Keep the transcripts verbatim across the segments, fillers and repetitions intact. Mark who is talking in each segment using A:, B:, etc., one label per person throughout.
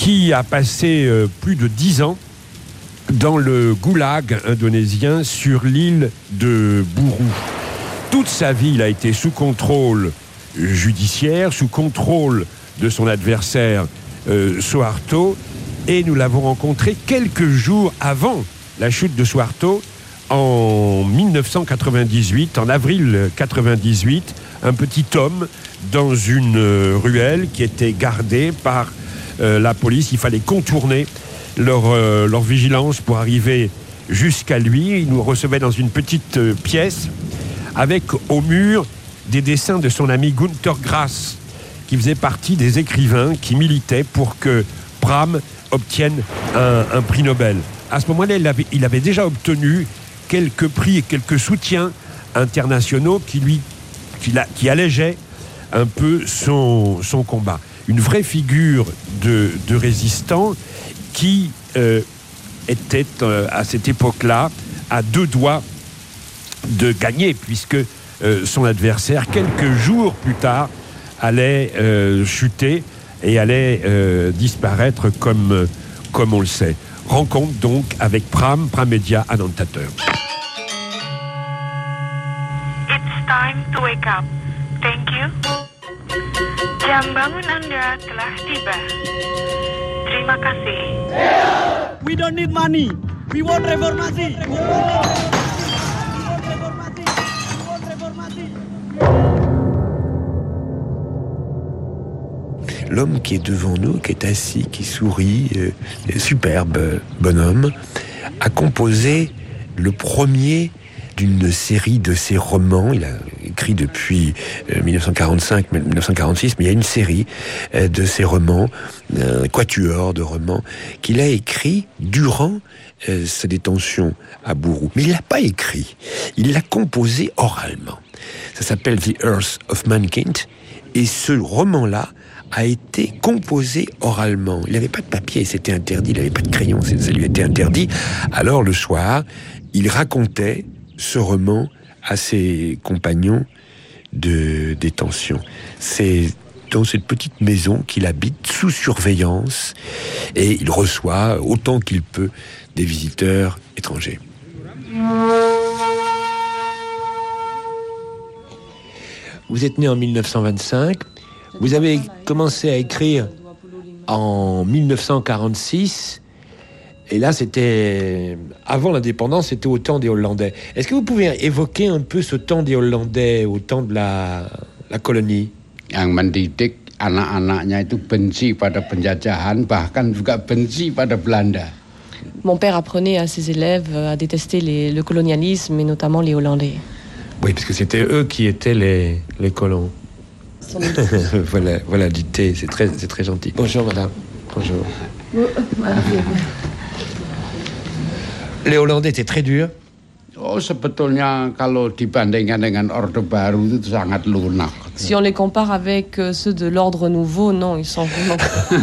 A: qui a passé euh, plus de dix ans dans le goulag indonésien sur l'île de Buru. Toute sa vie, il a été sous contrôle judiciaire, sous contrôle de son adversaire euh, Suharto, et nous l'avons rencontré quelques jours avant la chute de Suharto, en dix-neuf cent quatre-vingt-dix-huit, en avril quatre-vingt-dix-huit, un petit homme dans une euh, ruelle qui était gardée par euh, la police. Il fallait contourner leur, euh, leur vigilance pour arriver jusqu'à lui. Il nous recevait dans une petite euh, pièce avec au mur des dessins de son ami Günter Grass, qui faisait partie des écrivains qui militaient pour que Pram obtienne un, un prix Nobel. À ce moment-là, il avait, il avait déjà obtenu quelques prix et quelques soutiens internationaux qui lui, qui, la, qui allégeaient un peu son, son combat. Une vraie figure de, de résistant qui euh, était euh, à cette époque-là à deux doigts de gagner, puisque euh, son adversaire, quelques jours plus tard, allait euh, chuter et allait euh, disparaître comme, comme on le sait. Rencontre donc avec Pram Pramedia Anantateur.
B: It's time to wake up. Thank you. Jam bangun Anda telah tiba. Terima kasih.
C: We don't need money. We want reformasi. We want reformasi. We want reformasi.
D: L'homme qui est devant nous, qui est assis, qui sourit, euh, superbe bonhomme, a composé le premier d'une série de ses romans. Il a écrit depuis euh, dix-neuf cent quarante-cinq, dix-neuf cent quarante-six, mais il y a une série euh, de ses romans, un quatuor de romans, qu'il a écrit durant euh, sa détention à Buru. Mais il l'a pas écrit, il l'a composé oralement. Ça s'appelle The Earth of Mankind, et ce roman-là a été composé oralement. Il n'avait pas de papier, c'était interdit, il n'avait pas de crayon, ça lui était interdit. Alors le soir, il racontait ce roman à ses compagnons de détention. C'est dans cette petite maison qu'il habite sous surveillance, et il reçoit autant qu'il peut des visiteurs étrangers. Vous êtes né en dix-neuf cent vingt-cinq. Vous avez commencé à écrire en dix-neuf cent quarante-six, et là c'était avant l'indépendance, c'était au temps des Hollandais. Est-ce que vous pouvez évoquer un peu ce temps des Hollandais, au temps de la, la colonie?
E: Yang mendidik anak-anaknya itu benci pada penjajahan, bahkan juga benci pada Belanda.
F: Mon père apprenait à ses élèves à détester les, le colonialisme, et notamment les Hollandais.
D: Oui, parce que c'était eux qui étaient les, les colons. voilà, voilà, dicté, c'est très, c'est très gentil. Bonjour madame. Bonjour. Les Hollandais étaient très durs.
E: Oh, sebetulnya kalau dibandingkan dengan Orde Baru itu sangat lunak.
F: Si on les compare avec ceux de l'Ordre Nouveau, non, ils sont vraiment...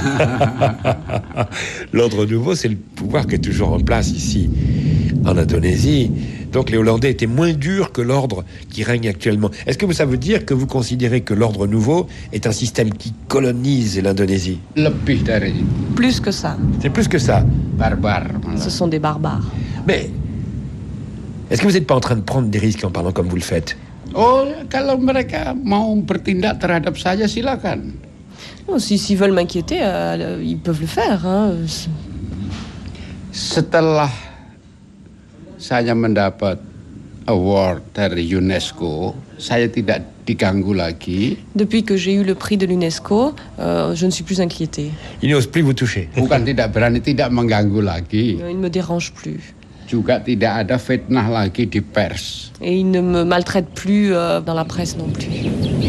D: L'Ordre Nouveau, c'est le pouvoir qui est toujours en place ici, en Indonésie. Donc les Hollandais étaient moins durs que l'ordre qui règne actuellement. Est-ce que ça veut dire que vous considérez que l'Ordre Nouveau est un système qui colonise l'Indonésie?
E: Lebih dari.
F: Plus que ça.
D: C'est plus que ça.
E: Barbar.
F: Ce sont des barbares.
D: Mais est-ce que vous n'êtes pas en train de prendre des risques en parlant comme vous le faites?
E: Oh, kalau mereka mau bertindak terhadap saya, silakan.
F: Oh, si, s'ils veulent m'inquiéter, euh, ils peuvent le faire. Hein.
E: Setelah saya mendapat award dari UNESCO, saya tidak diganggu lagi.
F: Depuis que j'ai eu le prix de l'UNESCO, euh, je ne suis plus inquiétée.
D: Il n'ose plus vous toucher.
E: Bukan tidak berani, tidak mengganggu lagi.
F: Il ne me dérange plus.
E: Juga tidak ada fitnah lagi di pers.
F: Et il ne me maltraite plus euh, dans la presse non plus.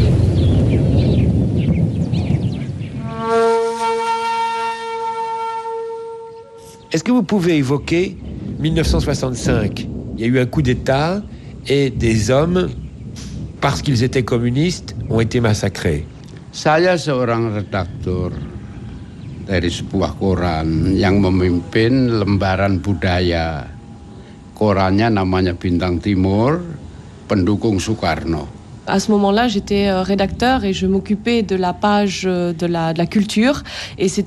D: Est-ce que vous pouvez évoquer dix-neuf cent soixante-cinq? Il y a eu un coup d'État et des hommes, parce qu'ils étaient communistes, ont été massacrés.
E: Saya seorang redaktur dari sebuah koran yang memimpin lembaran budaya. Korannya namanya Bintang Timur, pendukung Soekarno.
F: À ce moment-là, j'étais rédacteur et je m'occupais de la page de la, de la culture. Et